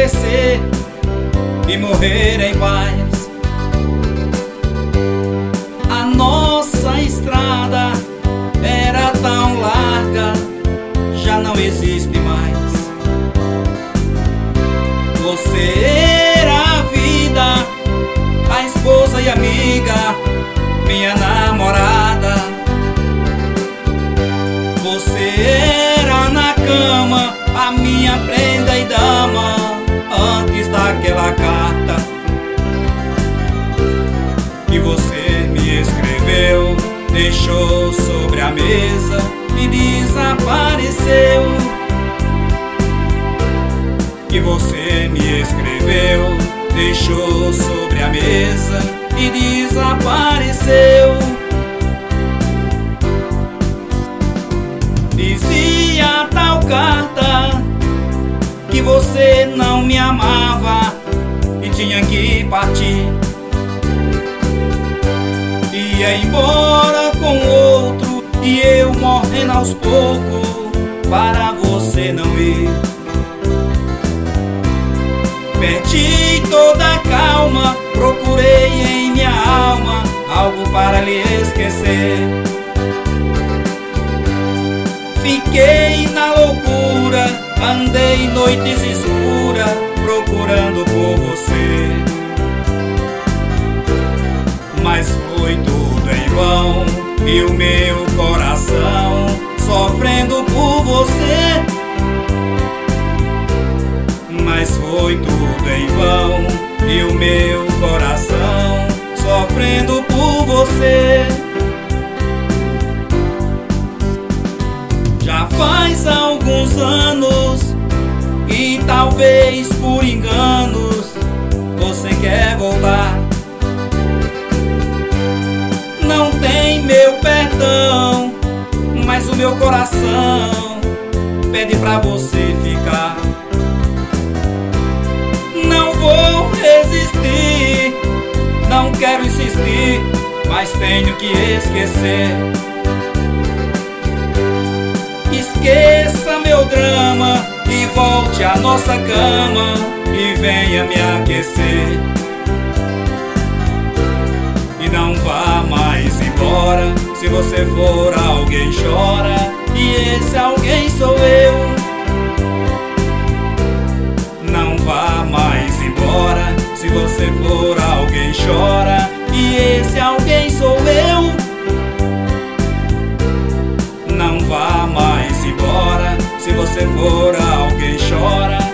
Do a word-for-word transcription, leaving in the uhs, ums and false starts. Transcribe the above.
esquecer e morrer em paz. A nossa estrada era tão larga, já não existe mais. Você era a vida, a esposa e amiga, minha namorada. Você era na cama a minha prenda e dama, antes daquela carta que você me escreveu, deixou sobre a mesa e desapareceu. Que você me escreveu, deixou sobre a mesa e desapareceu. Dizia tal carta que você não me amava e tinha que partir. Ia embora com outro e eu morrendo aos poucos para você não ir. Perdi toda a calma, procurei em minha alma algo para lhe esquecer. Fiquei na loucura, andei noites escuras procurando por você. Mas foi tudo em vão e o meu coração sofrendo por você. Mas foi tudo em vão e o meu coração sofrendo por você. Já faz alguns anos e talvez por enganos você quer voltar. Não tem meu perdão, mas o meu coração pede pra você ficar. Não vou resistir, não quero insistir, mas tenho que esquecer. Esqueça meu drama e volte à nossa cama e venha me aquecer. E não vá mais embora, se você for alguém chora, e esse alguém sou eu. Não vá mais embora, se você for alguém chora, e esse alguém sou eu. Não vá mais embora, se você for alguém chora,